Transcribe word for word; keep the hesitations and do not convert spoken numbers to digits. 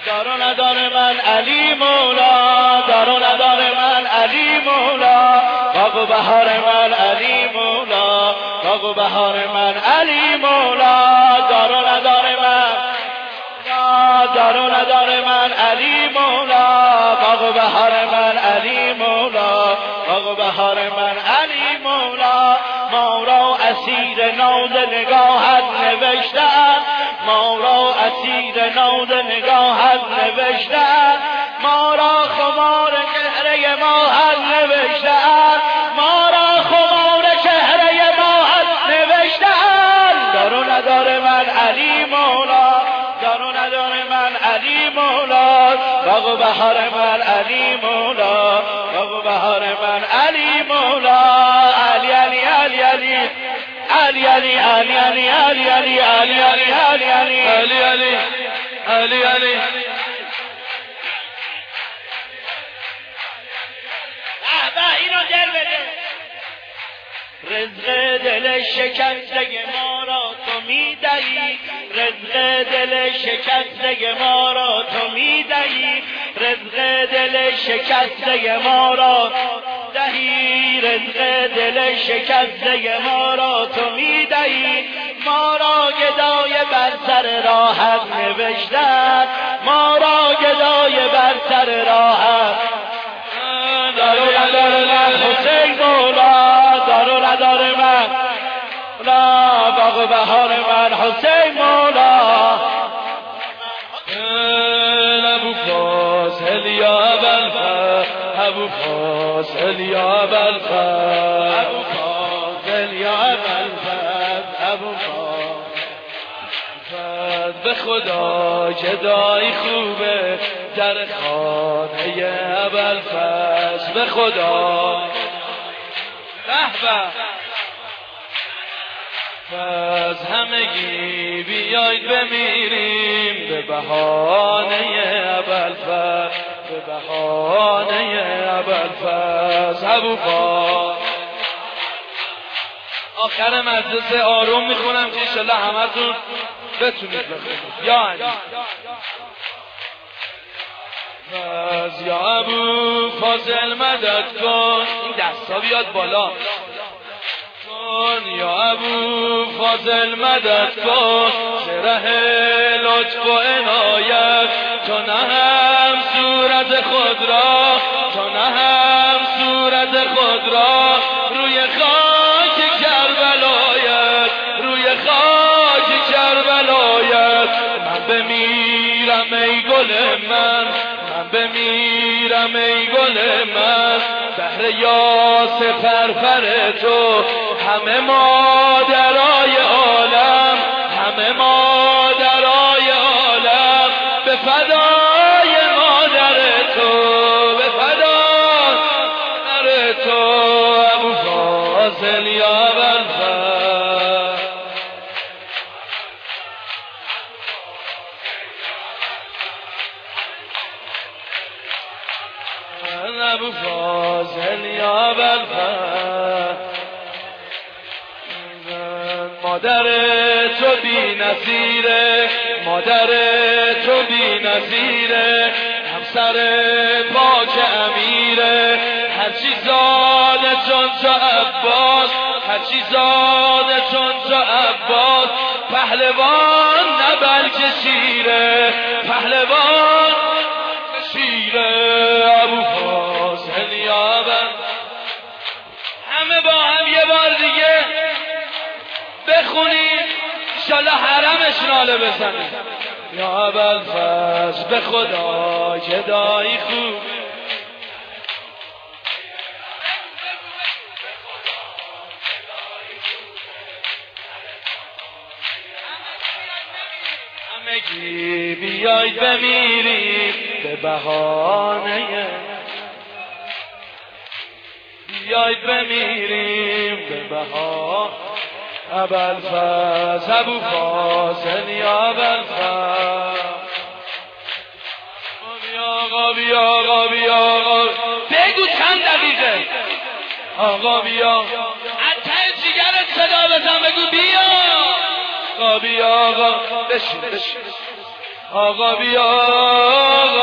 دار و ندار من علی مولا، دار و ندار من علی مولا، باغ و بهار من علی مولا، باغ و بهار من علی مولا، دار و ندار من، دار و ندار من علی مولا، باغ و بهار من علی مولا، باغ و بهار من علی مولا. ما را اسیر ناز نگاهت نوشتن، ما را اسیر ناز نگاهت نوشتن، ما را خمار چهره ماهت نوشتن، ما را خمار چهره ماهت نوشتن. دار و ندار من علی مولا، دار و ندار من علی مولا، باغ و بهار من علی مولا، باغ و بهار من علی مولا. علی علی علی علی علی علی علی علی علی علی علی علی علی علی علی علی علی احبه اینو دل بده. رزق دل شکسته ما را تو میدهی، رزق دل شکسته ما را تو میدهی، رزق دل شکسته ما را دهی، رزق دل شکسته ما را تو میدهی. ما را گدای بر سر راحت نوشتن، ما را گدای بر سر راحت. دار و ندار من حسین مولا، دار و ندار من لا، باغ و بهار من حسین مولا. ابو فاضل یا ابوالفضل، ابو فاضل یا ابوالفضل، ابو فاضل یا ابوالفضل، ابو فاضل به خدا جدایی خوبه در خانه ابوالفضل، به خدا رهبر از همگی بیاید بمیریم به بهانه ابوالفضل، به بهانه ابوالفضل. ابوالفضل آخر مجلس آروم میخونم که انشالله همتون بتونید بخونید. یا علی از یا ابو فاضل مدد کن، این دستا بیاد بالا، یا ابو فاضل مدد کن، شرح لطف و عنایت، تو نه هم صورت خود را، تو نه هم صورت خود را روی خاک کربلایت، روی خاک کربلایت. من بمیرم ای گل من، من بمیرم ای گل من، بهر یاسر فرفر تو همه مادرای عالم، همه مادرای عالم به فدای مادر تو، به فدای مادر تو. ابو فاضل یا ابوالفضل، ابو فاضل یا ابوالفضل. مادر تو بی نظیره، مادر تو بی نظیره، همسر پاک امیره، هر چی زاده چون تو عباس، هر چی زاده چون تو عباس. پهلوان نه بلکه شیره، پهلوان شیره. ابو فاضل یا ابوالفضل. همه با هم یه بار دیگه بخونیم انشالله حرمش ناله بزنیم. یا ابوالفضل به خدا جدایی خوب، همگی بیاید بمیریم به بهانه، بیاید بمیریم به بهانه ابوالفضل. ابو فاضل یا ابوالفضل. آقا بیا آقا بیا آقا، بگو چند دقیقه. آقا بیا از ته جیگرت صدا بزن، بگو بیا آقا بیا آقا. بشین بشین آقا بیا